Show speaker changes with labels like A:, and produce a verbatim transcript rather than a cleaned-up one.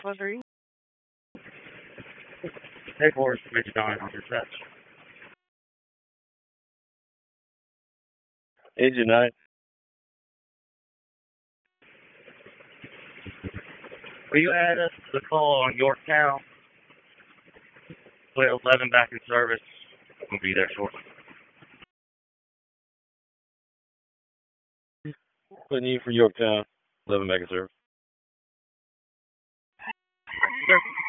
A: Was there any?
B: Hey, Forrest, Mitch Don on your touch.
C: Easy night.
B: Will you add us to the call on Yorktown? twelve eleven back in service. We'll be there shortly.
C: Putting you for Yorktown. eleven back in service.
B: Sure.